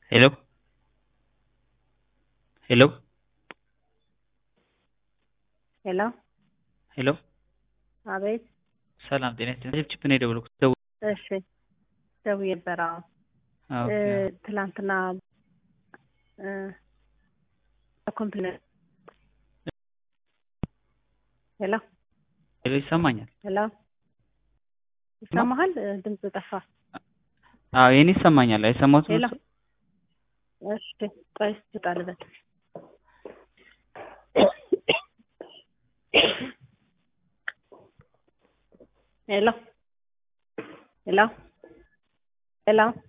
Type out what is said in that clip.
ሄሎ ሄሎ ሄሎ ሄሎ አቤት። ሰላም ጤና ይስጥልኝ። ቺፕ ነው የደወልኩት። እሺ ደውዬ ነበር። ኦኬ ትላንትና ኮምፕሌን ሄሎ ሄሎ ይሰማኛል? ሄሎ ይሰማሃል? ድምጽ ጠፋ። አዎ የኔ ይሰማኛል። አይሰማትም? ሄሎ እሺ ቆይ ትጣልበት። ሄሎ ሄሎ ሄሎ